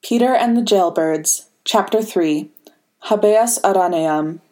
Peter and the Jailbirds, Chapter 3, Habeas Araneam.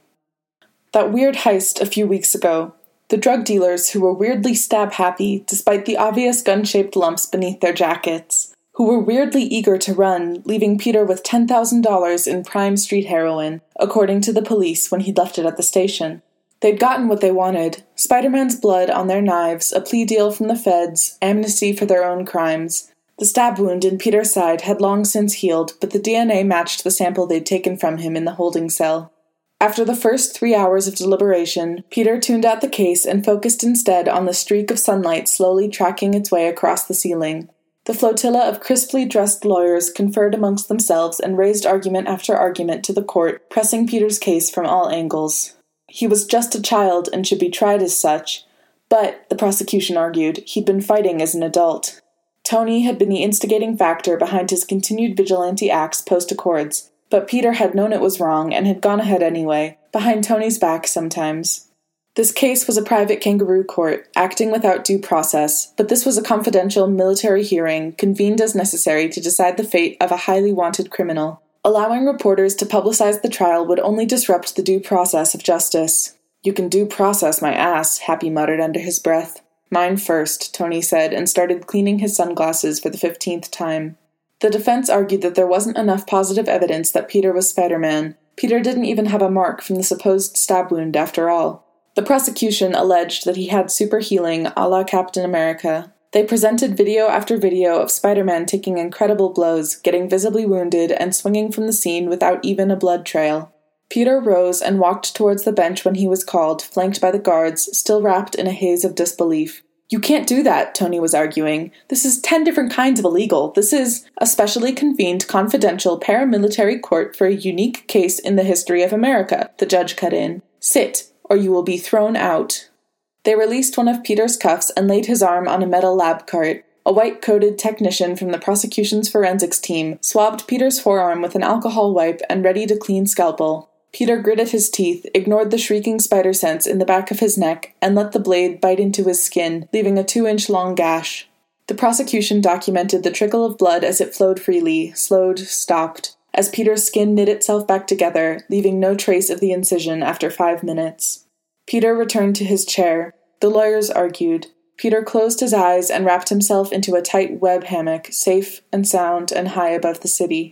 That weird heist a few weeks ago. The drug dealers who were weirdly stab-happy despite the obvious gun-shaped lumps beneath their jackets. Who were weirdly eager to run, leaving Peter with $10,000 in prime street heroin, according to the police when he'd left it at the station. They'd gotten what they wanted. Spider-Man's blood on their knives, a plea deal from the feds, amnesty for their own crimes. The stab wound in Peter's side had long since healed, but the DNA matched the sample they'd taken from him in the holding cell. After the first 3 hours of deliberation, Peter tuned out the case and focused instead on the streak of sunlight slowly tracking its way across the ceiling. The flotilla of crisply dressed lawyers conferred amongst themselves and raised argument after argument to the court, pressing Peter's case from all angles. He was just a child and should be tried as such, but, the prosecution argued, he'd been fighting as an adult. Tony had been the instigating factor behind his continued vigilante acts post-Accords, but Peter had known it was wrong and had gone ahead anyway, behind Tony's back sometimes. This case was a private kangaroo court, acting without due process, but this was a confidential military hearing convened as necessary to decide the fate of a highly wanted criminal. Allowing reporters to publicize the trial would only disrupt the due process of justice. "You can due process my ass," Happy muttered under his breath. "Mine first," Tony said, and started cleaning his sunglasses for the 15th time. The defense argued that there wasn't enough positive evidence that Peter was Spider-Man. Peter didn't even have a mark from the supposed stab wound after all. The prosecution alleged that he had super healing a la Captain America. They presented video after video of Spider-Man taking incredible blows, getting visibly wounded, and swinging from the scene without even a blood trail. Peter rose and walked towards the bench when he was called, flanked by the guards, still wrapped in a haze of disbelief. "You can't do that," Tony was arguing. "This is 10 different kinds of illegal. This is a specially convened confidential paramilitary court for a unique case in the history of America," the judge cut in. "Sit, or you will be thrown out." They released one of Peter's cuffs and laid his arm on a metal lab cart. A white-coated technician from the prosecution's forensics team swabbed Peter's forearm with an alcohol wipe and readied a clean scalpel. Peter gritted his teeth, ignored the shrieking spider sense in the back of his neck, and let the blade bite into his skin, leaving a 2-inch-long gash. The prosecution documented the trickle of blood as it flowed freely, slowed, stopped, as Peter's skin knit itself back together, leaving no trace of the incision after 5 minutes. Peter returned to his chair. The lawyers argued. Peter closed his eyes and wrapped himself into a tight web hammock, safe and sound and high above the city.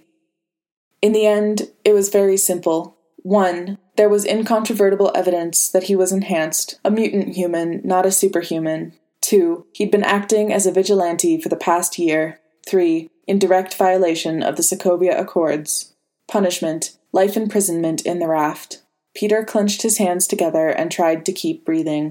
In the end, it was very simple. 1. There was incontrovertible evidence that he was enhanced, a mutant human, not a superhuman. 2. He'd been acting as a vigilante for the past year. 3. In direct violation of the Sokovia Accords. Punishment: life imprisonment in the raft. Peter clenched his hands together and tried to keep breathing.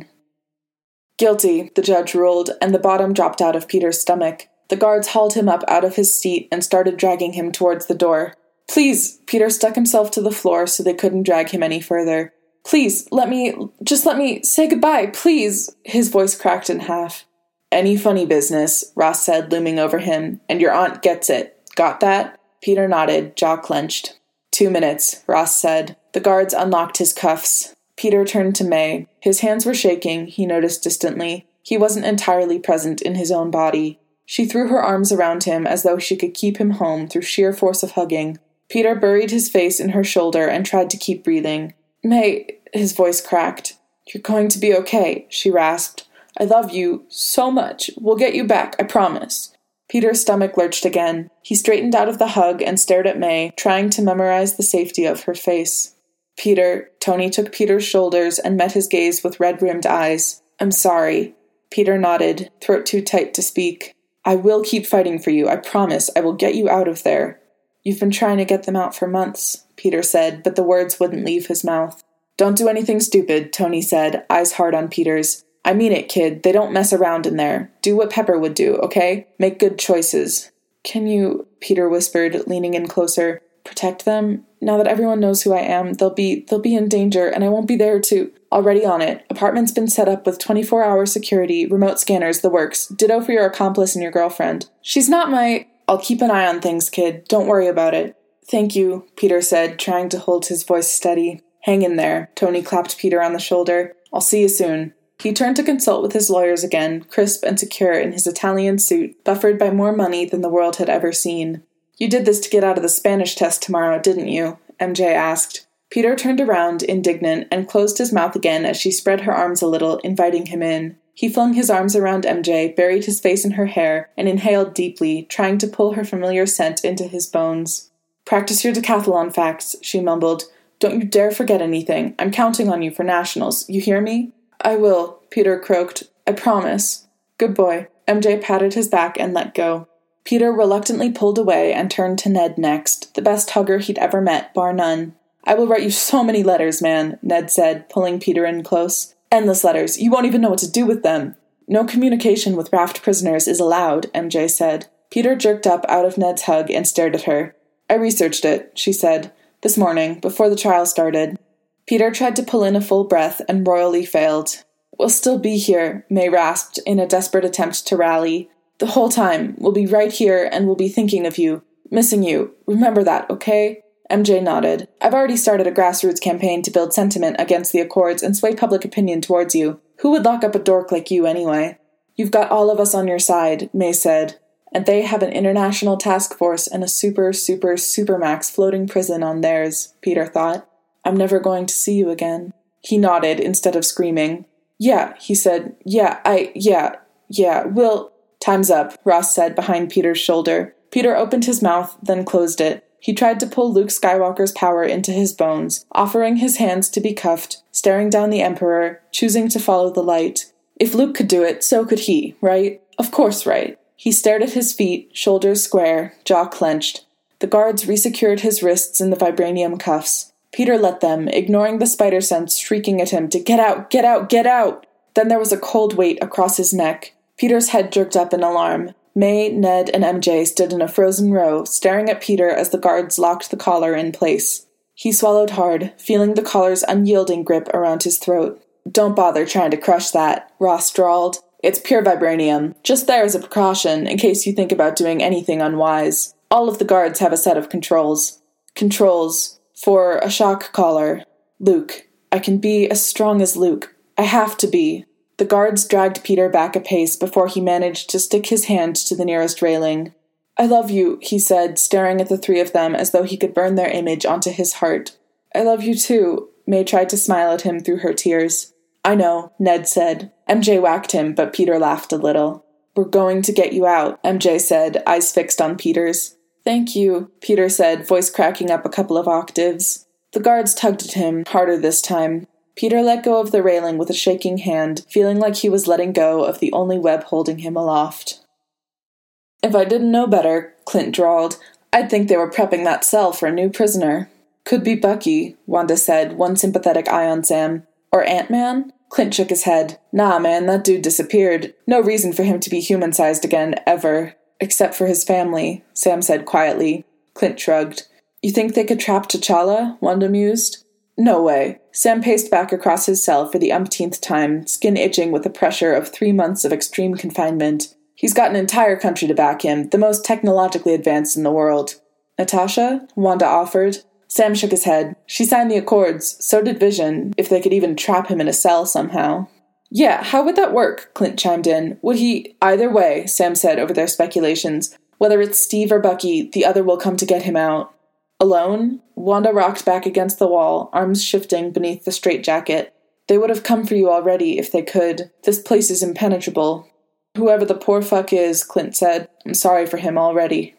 "Guilty," the judge ruled, and the bottom dropped out of Peter's stomach. The guards hauled him up out of his seat and started dragging him towards the door. "Please," Peter stuck himself to the floor so they couldn't drag him any further. "Please, let me say goodbye, please." His voice cracked in half. "Any funny business," Ross said, looming over him, "and your aunt gets it. Got that?" Peter nodded, jaw clenched. 2 minutes, Ross said. The guards unlocked his cuffs. Peter turned to May. His hands were shaking, he noticed distantly. He wasn't entirely present in his own body. She threw her arms around him as though she could keep him home through sheer force of hugging. Peter buried his face in her shoulder and tried to keep breathing. "May," his voice cracked. "You're going to be okay," she rasped. "I love you so much. We'll get you back, I promise." Peter's stomach lurched again. He straightened out of the hug and stared at May, trying to memorize the safety of her face. "Peter," Tony took Peter's shoulders and met his gaze with red-rimmed eyes. "I'm sorry." Peter nodded, throat too tight to speak. "I will keep fighting for you, I promise. I will get you out of there." "You've been trying to get them out for months," Peter said, but the words wouldn't leave his mouth. "Don't do anything stupid," Tony said, eyes hard on Peter's. "I mean it, kid. They don't mess around in there. Do what Pepper would do, okay? Make good choices." "Can you," Peter whispered, leaning in closer, "protect them? Now that everyone knows who I am, they'll be in danger, and I won't be there to—" "Already on it. Apartment's been set up with 24-hour security, remote scanners, the works. Ditto for your accomplice and your girlfriend." "She's not my—" "I'll keep an eye on things, kid. Don't worry about it." "Thank you," Peter said, trying to hold his voice steady. "Hang in there." Tony clapped Peter on the shoulder. "I'll see you soon." He turned to consult with his lawyers again, crisp and secure in his Italian suit, buffered by more money than the world had ever seen. You did this to get out of the Spanish test tomorrow, didn't you? MJ asked. Peter turned around, indignant, and closed his mouth again as she spread her arms a little, inviting him in. He flung his arms around MJ, buried his face in her hair, and inhaled deeply, trying to pull her familiar scent into his bones. Practice your decathlon facts, she mumbled. Don't you dare forget anything. I'm counting on you for nationals. You hear me? I will, Peter croaked. I promise. Good boy. MJ patted his back and let go. Peter reluctantly pulled away and turned to Ned next, the best hugger he'd ever met, bar none. I will write you so many letters, man, Ned said, pulling Peter in close. Endless letters. You won't even know what to do with them. No communication with raft prisoners is allowed, MJ said. Peter jerked up out of Ned's hug and stared at her. I researched it, she said. This morning, before the trial started. Peter tried to pull in a full breath and royally failed. We'll still be here, May rasped in a desperate attempt to rally. The whole time. We'll be right here and we'll be thinking of you. Missing you. Remember that, okay? MJ nodded. I've already started a grassroots campaign to build sentiment against the Accords and sway public opinion towards you. Who would lock up a dork like you anyway? You've got all of us on your side, May said. And they have an international task force and a supermax floating prison on theirs, Peter thought. I'm never going to see you again. He nodded instead of screaming. Yeah, he said. Yeah, we'll... Time's up, Ross said behind Peter's shoulder. Peter opened his mouth, then closed it. He tried to pull Luke Skywalker's power into his bones, offering his hands to be cuffed, staring down the Emperor, choosing to follow the light. If Luke could do it, so could he, right? Of course, right. He stared at his feet, shoulders square, jaw clenched. The guards resecured his wrists in the vibranium cuffs. Peter let them, ignoring the spider sense shrieking at him to get out, get out, get out! Then there was a cold weight across his neck. Peter's head jerked up in alarm. May, Ned, and MJ stood in a frozen row, staring at Peter as the guards locked the collar in place. He swallowed hard, feeling the collar's unyielding grip around his throat. Don't bother trying to crush that, Ross drawled. It's pure vibranium, just there as a precaution, in case you think about doing anything unwise. All of the guards have a set of controls. Controls. For a shock collar. Luke. I can be as strong as Luke. I have to be. The guards dragged Peter back a pace before he managed to stick his hand to the nearest railing. I love you, he said, staring at the three of them as though he could burn their image onto his heart. I love you too. May tried to smile at him through her tears. I know, Ned said. MJ whacked him, but Peter laughed a little. We're going to get you out, MJ said, eyes fixed on Peter's. Thank you, Peter said, voice cracking up a couple of octaves. The guards tugged at him, harder this time. Peter let go of the railing with a shaking hand, feeling like he was letting go of the only web holding him aloft. If I didn't know better, Clint drawled, I'd think they were prepping that cell for a new prisoner. Could be Bucky, Wanda said, one sympathetic eye on Sam. Or Ant-Man? Clint shook his head. Nah, man, that dude disappeared. No reason for him to be human-sized again, ever. Except for his family, Sam said quietly. Clint shrugged. You think they could trap T'Challa? Wanda mused. No way. Sam paced back across his cell for the umpteenth time, skin itching with the pressure of 3 months of extreme confinement. He's got an entire country to back him, the most technologically advanced in the world. Natasha? Wanda offered. Sam shook his head. She signed the Accords. So did Vision, if they could even trap him in a cell somehow. Yeah, how would that work? Clint chimed in. Would he... Either way, Sam said over their speculations. Whether it's Steve or Bucky, the other will come to get him out. Alone? Wanda rocked back against the wall, arms shifting beneath the straitjacket. They would have come for you already if they could. This place is impenetrable. Whoever the poor fuck is, Clint said. I'm sorry for him already.